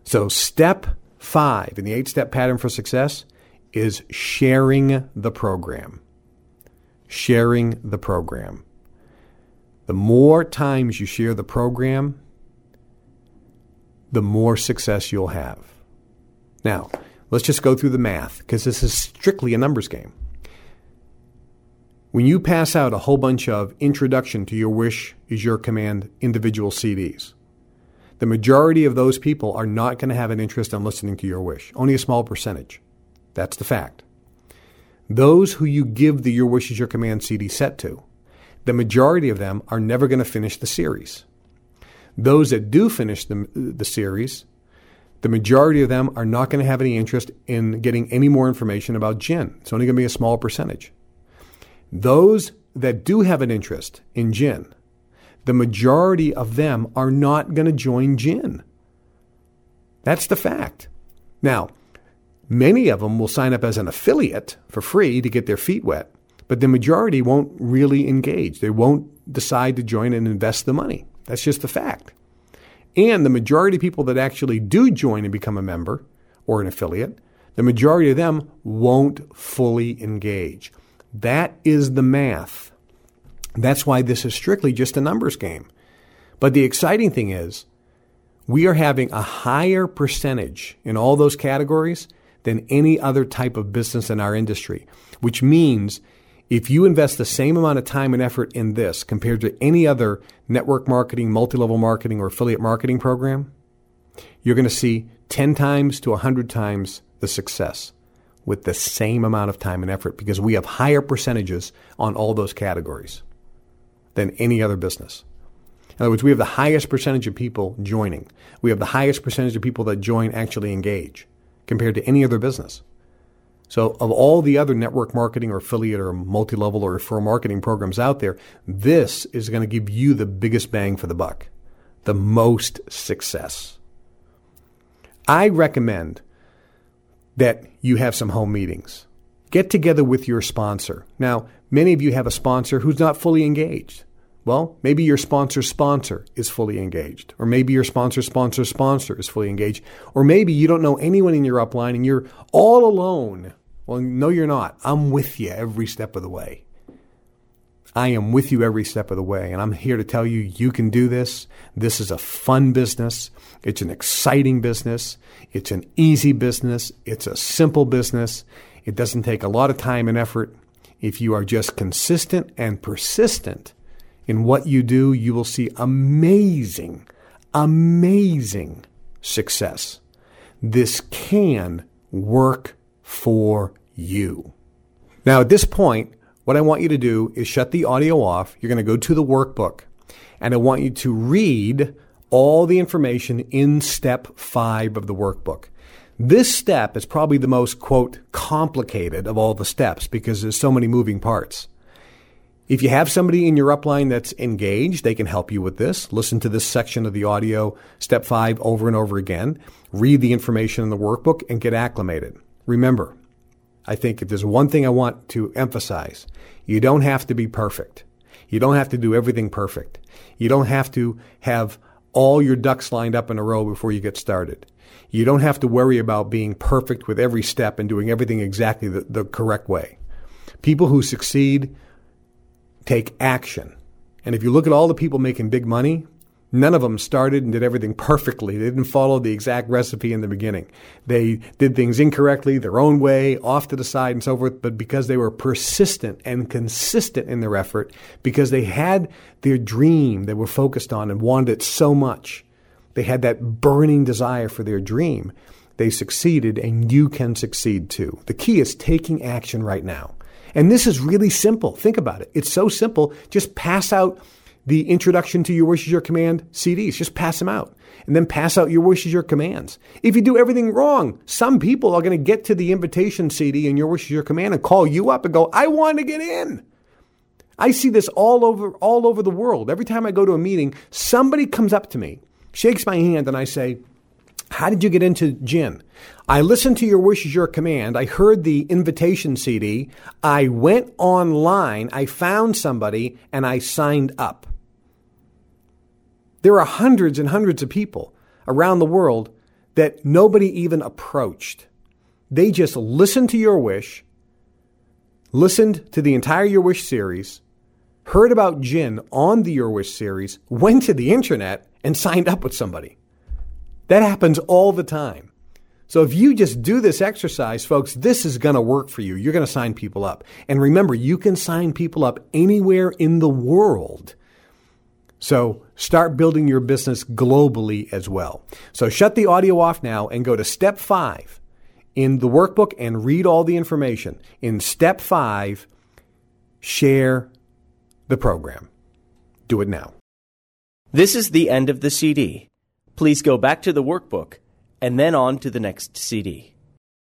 So step 5 in the 8-step pattern for success is sharing the program. Sharing the program. The more times you share the program, the more success you'll have. Now, let's just go through the math, because this is strictly a numbers game. When you pass out a whole bunch of Introduction to Your Wish is Your Command individual CDs, the majority of those people are not going to have an interest in listening to your wish. Only a small percentage. That's the fact. Those who you give the Your Wish is Your Command CD set to, the majority of them are never going to finish the series. Those that do finish the series, the majority of them are not going to have any interest in getting any more information about Jinn. It's only going to be a small percentage. Those that do have an interest in Jinn, the majority of them are not going to join Jinn. That's the fact. Now, many of them will sign up as an affiliate for free to get their feet wet, but the majority won't really engage. They won't decide to join and invest the money. That's just the fact. And the majority of people that actually do join and become a member or an affiliate, the majority of them won't fully engage. That is the math. That's why this is strictly just a numbers game. But the exciting thing is, we are having a higher percentage in all those categories than any other type of business in our industry, which means if you invest the same amount of time and effort in this compared to any other network marketing, multi-level marketing, or affiliate marketing program, you're going to see 10 times to 100 times the success with the same amount of time and effort, because we have higher percentages on all those categories than any other business. In other words, we have the highest percentage of people joining. We have the highest percentage of people that join actually engage compared to any other business. So of all the other network marketing or affiliate or multi-level or referral marketing programs out there, this is going to give you the biggest bang for the buck, the most success. I recommend that you have some home meetings. Get together with your sponsor. Now, many of you have a sponsor who's not fully engaged. Well, maybe your sponsor's sponsor is fully engaged, or maybe your sponsor's sponsor's sponsor is fully engaged, or maybe you don't know anyone in your upline and you're all alone. Well, no, you're not. I'm with you every step of the way. I am with you every step of the way, and I'm here to tell you, you can do this. This is a fun business. It's an exciting business. It's an easy business. It's a simple business. It doesn't take a lot of time and effort. If you are just consistent and persistent in what you do, you will see amazing, amazing success. This can work for you. Now, at this point, what I want you to do is shut the audio off. You're going to go to the workbook, and I want you to read all the information in step 5 of the workbook. This step is probably the most, quote, complicated of all the steps because there's so many moving parts. If you have somebody in your upline that's engaged, they can help you with this. Listen to this section of the audio, step 5, over and over again. Read the information in the workbook and get acclimated. Remember, I think if there's one thing I want to emphasize, you don't have to be perfect. You don't have to do everything perfect. You don't have to have all your ducks lined up in a row before you get started. You don't have to worry about being perfect with every step and doing everything exactly the correct way. People who succeed take action. And if you look at all the people making big money, none of them started and did everything perfectly. They didn't follow the exact recipe in the beginning. They did things incorrectly, their own way, off to the side and so forth. But because they were persistent and consistent in their effort, because they had their dream they were focused on and wanted it so much, they had that burning desire for their dream, they succeeded, and you can succeed too. The key is taking action right now. And this is really simple. Think about it. It's so simple. Just pass out the Introduction to Your Wish is Your Command CDs. Just pass them out. And then pass out Your Wish is Your Commands. If you do everything wrong, some people are going to get to the invitation CD and Your Wish is Your Command and call you up and go, I want to get in. I see this all over the world. Every time I go to a meeting, somebody comes up to me, shakes my hand, and I say, how did you get into Jinn? I listened to Your Wish is Your Command. I heard the invitation CD. I went online. I found somebody and I signed up. There are hundreds and hundreds of people around the world that nobody even approached. They just listened to Your Wish, listened to the entire Your Wish series, heard about Gin on the Your Wish series, went to the internet, and signed up with somebody. That happens all the time. So if you just do this exercise, folks, this is going to work for you. You're going to sign people up. And remember, you can sign people up anywhere in the world. So start building your business globally as well. So shut the audio off now and go to step 5 in the workbook and read all the information. In step 5, share the program. Do it now. This is the end of the CD. Please go back to the workbook and then on to the next CD.